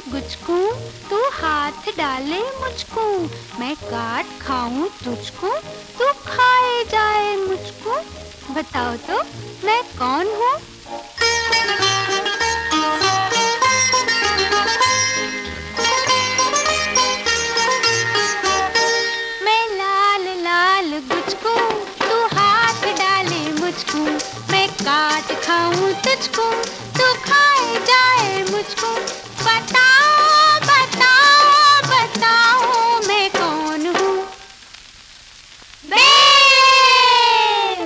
गुचकू तू हाथ डाले मुझको, मैं काट खाऊं तुझको, तू खाए जाए मुझको। बताओ तो मैं कौन हूँ? मैं लाल लाल गुचकू, तू हाथ डाले मुझको, मैं काट खाऊं तुझको, तू खाए जाए मुझको। बताओ बताओ बताओ मैं कौन हूँ? बेर!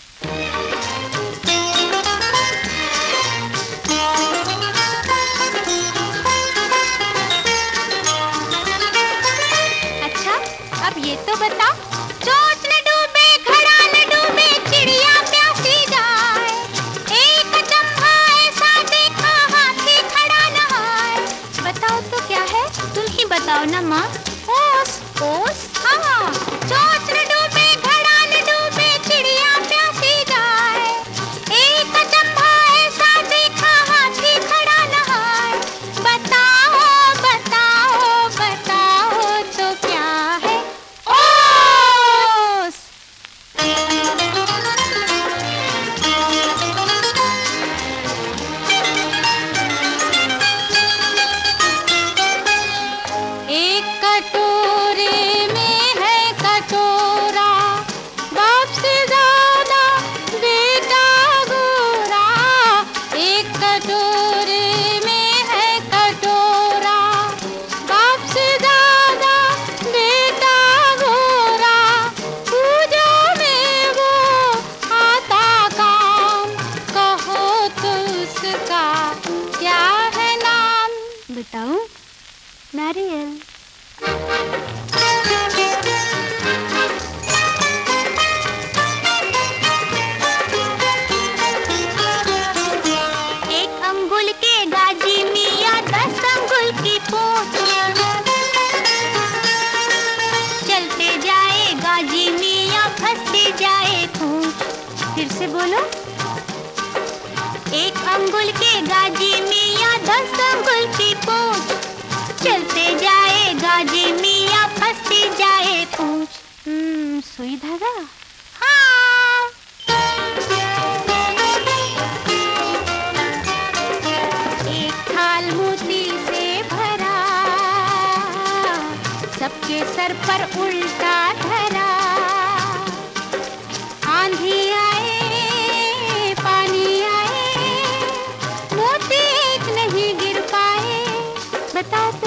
अच्छा अब ये तो बता, चोट न डूबे घड़ा न डूबे चिड़िया प्यासी जाए, एक चंबा ऐसा देखा हाथी खड़ा नहाए। बताओ तो क्या है? तुम ही बताओ ना माँ। ओस ओस, हाँ। चोट न डूबे घड़ा न डूबे चिड़िया प्यासी जाए, एक चंबा ऐसा देखा हाथी खड़ा नहाए। बताओ बताओ बताओ तो क्या है? ओस! एक कटोरे में है कटोरा, बाप से ज्यादा बेटा गोरा। एक कटोरे में है कटोरा, बाप से ज्यादा बेटा गोरा। पूजा में वो आता काम, कहो तो उसका क्या है नाम? बताऊं? नारियल। एक अंगुल के गाजी मियाँ 10 अंगुल की पूंछ, चलते जाए गाजी मियाँ फंसते जाए पूंछ। फिर से बोलो। एक अंगुल के गाजी मियाँ 10 अंगुल की पूंछ, चलते जाए गाजी मियाँ फंसते जाए पूंछ। सुई धागा? हाँ। एक थाल मोती से भरा, सबके सर पर उल्टा धरा। आंधी आए पानी आए, मोती एक नहीं गिर पाए। बताओ